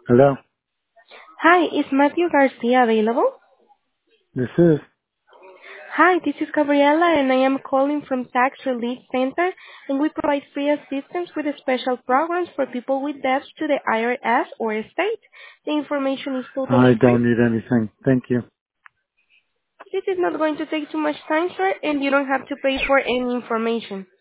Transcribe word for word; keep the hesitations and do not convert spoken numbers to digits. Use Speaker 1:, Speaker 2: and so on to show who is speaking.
Speaker 1: Hello,
Speaker 2: Hi, is Matthew Garcia available?
Speaker 1: this is.
Speaker 2: Hi, this is Gabriela, and I am calling from Tax Relief Center, and we provide free assistance with special programs for people with debts to the I R S or state. The information is
Speaker 1: I
Speaker 2: totally free.
Speaker 1: don't need anything. Thank you.
Speaker 2: This is not going to take too much time, sir, and you don't have to pay for any information.